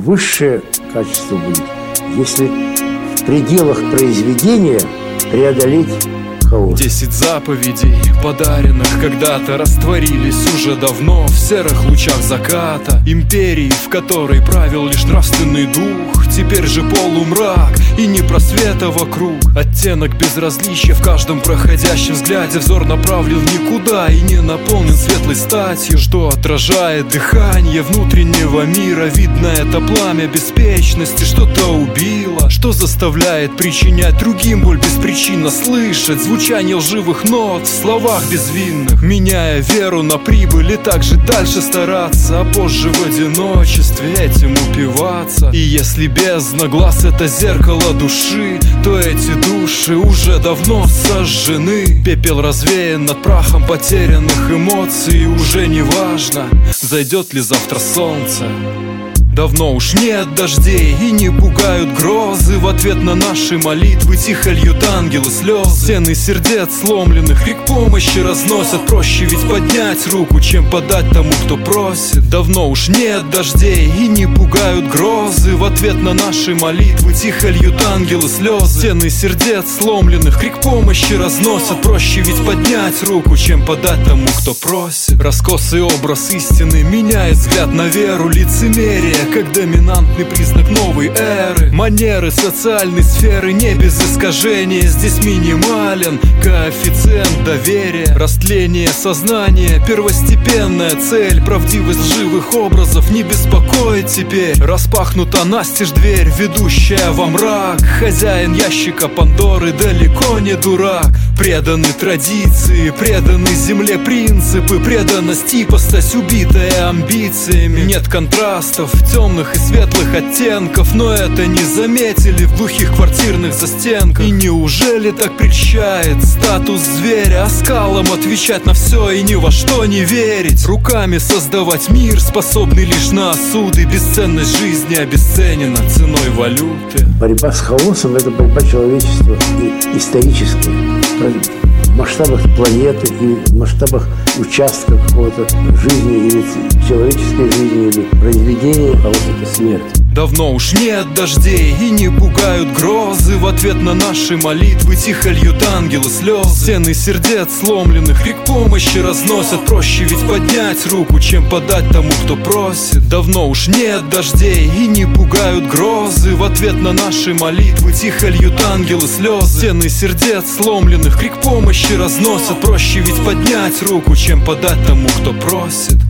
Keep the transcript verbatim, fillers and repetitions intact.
высшее качество будет, если в пределах произведения преодолеть хаос. Десять заповедей, подаренных когда-то, растворились уже давно в серых лучах заката империи, в которой правил лишь нравственный дух. Теперь же полумрак и не просвета вокруг. Оттенок безразличия в каждом проходящем взгляде. Взор направлен в никуда и не наполнен светлой статью, что отражает дыхание внутреннего мира. Видно, это пламя беспечности что-то убило, что заставляет причинять другим боль беспричинно, слышать звучание лживых нот в словах безвинных, меняя веру на прибыль и также дальше стараться, а позже в одиночестве этим упиваться. И если бездна глаз — это зеркало души, то эти души уже давно сожжены. Пепел развеян над прахом потерянных эмоций, и уже не важно, зайдет ли завтра солнце. Давно уж нет дождей и не пугают грозы. В ответ на наши молитвы тихо льют ангелы слезы. Стены сердец сломленных крик помощи разносят. Проще ведь поднять руку, чем подать тому, кто просит. Давно уж нет дождей и не пугают грозы. В ответ на наши молитвы тихо льют ангелы слезы. Стены сердец сломленных крик помощи разносят. Проще ведь поднять руку, чем подать тому, кто просит. Раскосый образ истины меняет взгляд на веру. Лицемерие как доминантный признак новой эры. Манеры социальной сферы не без искажения. Здесь минимален коэффициент доверия. Растление сознания, первостепенная цель. Правдивость лживых образов не беспокоит теперь. Распахнута настежь дверь, ведущая во мрак. Хозяин ящика Пандоры далеко не дурак. Преданы традиции, преданы земле принципы. Преданность ипостась, убитая амбициями. Нет контрастов, темных и светлых оттенков, но это не заметили в глухих квартирных застенках. И неужели так прельщает статус зверя, оскалом отвечать на все и ни во что не верить? Руками создавать мир, способный лишь на осуды. Бесценность жизни обесценена ценой валюты. Борьба с хаосом — это борьба человечества и историческая. В масштабах планеты и в масштабах участка какого-то жизни или человеческой жизни или произведения, хаос — это смерть. Давно уж нет дождей и не пугают грозы. В ответ на наши молитвы тихо льют ангелы слезы. Стены сердец сломленных крик помощи разносят. Проще ведь поднять руку, чем подать тому, кто просит. Давно уж нет дождей и не пугают грозы. В ответ на наши молитвы тихо льют ангелы слезы. Стены сердец сломленных крик помощи разносят. Проще ведь поднять руку, чем подать тому, кто просит.